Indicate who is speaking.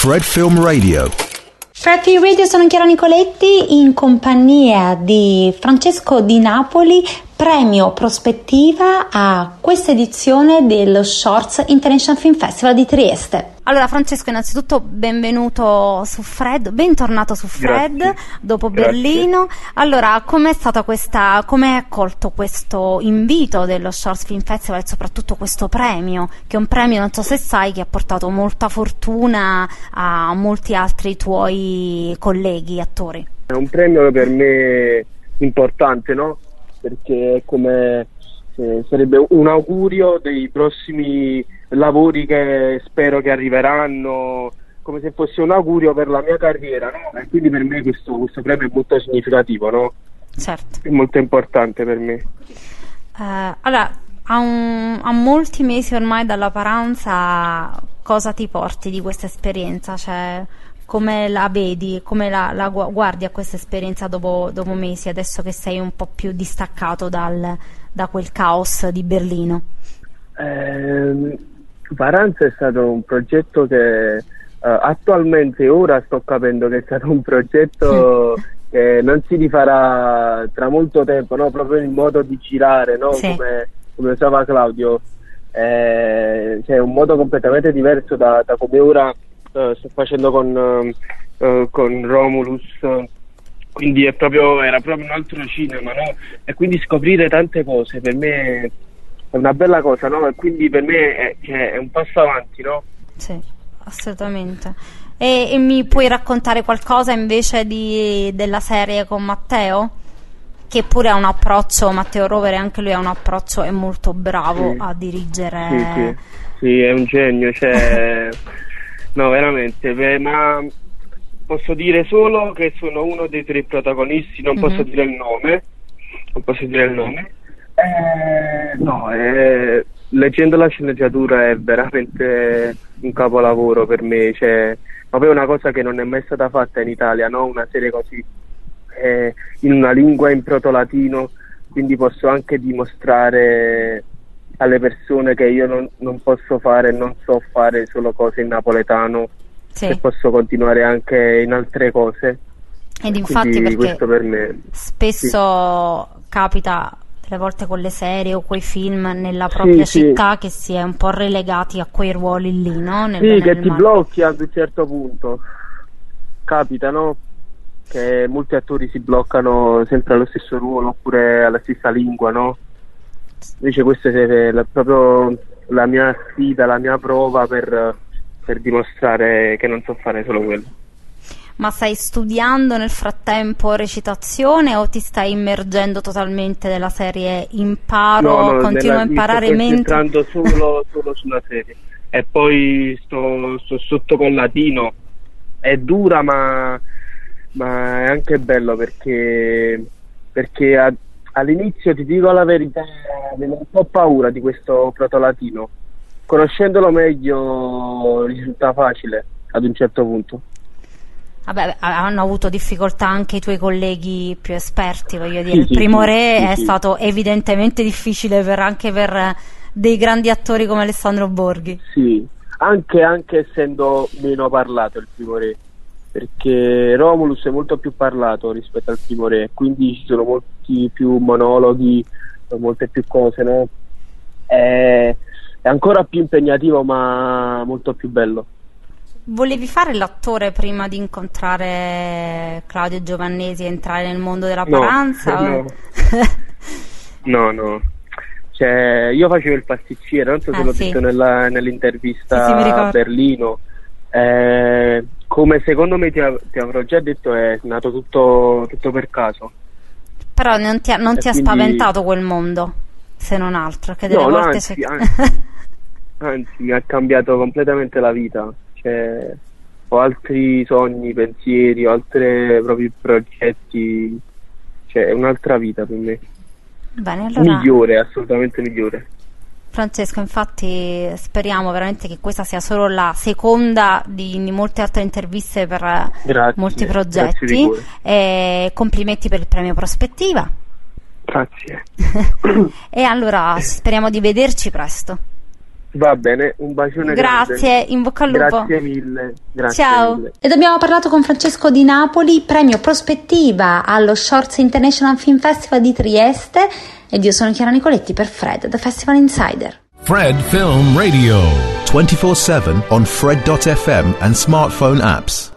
Speaker 1: Fred Film Radio.
Speaker 2: Fred Film Radio, sono Chiara Nicoletti in compagnia di Francesco Di Napoli, premio Prospettiva a questa edizione dello Shorts International Film Festival di Trieste. Allora Francesco, innanzitutto benvenuto su Fred, bentornato su Fred.
Speaker 3: Grazie.
Speaker 2: Dopo Berlino. Allora, come hai accolto questo invito dello Shorts Film Festival e soprattutto questo premio, che è un premio, non so se sai, che ha portato molta fortuna a molti altri tuoi colleghi attori?
Speaker 3: È un premio per me importante, no? Perché è come sarebbe un augurio dei prossimi lavori che spero che arriveranno, come se fosse un augurio per la mia carriera, no? E quindi per me questo premio è molto significativo, no?
Speaker 2: Certo.
Speaker 3: È molto importante per me.
Speaker 2: Allora, a molti mesi ormai dalla Paranza, cosa ti porti di questa esperienza? Cioè, come la vedi, come la guardi a questa esperienza dopo mesi, adesso che sei un po' più distaccato da quel caos di Berlino?
Speaker 3: Paranza è stato un progetto che attualmente, ora sto capendo che è stato un progetto che non si rifarà tra molto tempo, no? Proprio il modo di girare, no?
Speaker 2: Sì.
Speaker 3: Come usava Claudio, cioè un modo completamente diverso da come ora sto facendo con Romulus, quindi era proprio un altro cinema, no? E quindi scoprire tante cose per me è una bella cosa, no? E quindi per me è un passo avanti, no?
Speaker 2: Sì, assolutamente. E mi puoi raccontare qualcosa invece della serie con Matteo? Che pure ha un approccio, Matteo Rovere, anche lui ha un approccio, è molto bravo, sì, a dirigere.
Speaker 3: Sì, è un genio, cioè no, veramente, ma posso dire solo che sono uno dei tre protagonisti, non posso dire il nome. Leggendo la sceneggiatura è veramente un capolavoro per me, cioè proprio una cosa che non è mai stata fatta in Italia, no? Una serie così in una lingua in proto-latino, quindi posso anche dimostrare alle persone che io non posso fare, non so fare solo cose in napoletano,
Speaker 2: sì,
Speaker 3: e posso continuare anche in altre cose.
Speaker 2: Ed infatti, perché
Speaker 3: questo per me
Speaker 2: spesso capita delle volte con le serie o quei film nella propria città che si è un po' relegati a quei ruoli lì, no?
Speaker 3: Che ti blocchi ad un certo punto. Capita, no? Che molti attori si bloccano sempre allo stesso ruolo oppure alla stessa lingua, no? Invece questa è proprio la mia sfida, la mia prova per dimostrare che non so fare solo quello.
Speaker 2: Ma stai studiando nel frattempo recitazione o ti stai immergendo totalmente nella serie? Continuo a imparare mentre...
Speaker 3: Sto concentrando solo sulla serie e poi sto sotto col latino. È dura ma è anche bello perché all'inizio, ti dico la verità, avevo un po' paura di questo proto-latino. Conoscendolo meglio risulta facile ad un certo punto.
Speaker 2: Vabbè, hanno avuto difficoltà anche i tuoi colleghi più esperti, voglio dire. Il primo re è stato evidentemente difficile anche per dei grandi attori come Alessandro Borghi.
Speaker 3: Sì, anche essendo meno parlato il primo re, perché Romulus è molto più parlato rispetto al primo re, quindi ci sono molti più monologhi, molte più cose, no? È ancora più impegnativo ma molto più bello.
Speaker 2: Volevi fare l'attore prima di incontrare Claudio Giovannesi e entrare nel mondo della Paranza?
Speaker 3: No. Cioè, io facevo il pasticcere, non so se l'ho detto nell'intervista a Berlino. Come secondo me ti avrò già detto, è nato tutto per caso.
Speaker 2: Però non ti ha spaventato quel mondo, se non altro, che delle volte
Speaker 3: anzi, mi ha cambiato completamente la vita. Ho altri sogni, pensieri, ho altri propri progetti, cioè è un'altra vita per me.
Speaker 2: Bene, allora...
Speaker 3: Migliore, assolutamente migliore.
Speaker 2: Francesco, infatti speriamo veramente che questa sia solo la seconda di molte altre interviste per molti progetti, e complimenti per il premio Prospettiva.
Speaker 3: Grazie.
Speaker 2: E allora speriamo di vederci presto.
Speaker 3: Va bene, un bacione.
Speaker 2: Grazie,
Speaker 3: grande.
Speaker 2: in bocca al lupo.
Speaker 3: Grazie mille. Grazie
Speaker 2: Ciao.
Speaker 3: mille.
Speaker 2: Ed abbiamo parlato con Francesco Di Napoli, premio Prospettiva allo Shorts International Film Festival di Trieste. Ed io sono Chiara Nicoletti per Fred, The Festival Insider.
Speaker 1: Fred Film Radio.
Speaker 4: 24/7 on Fred.fm and smartphone apps.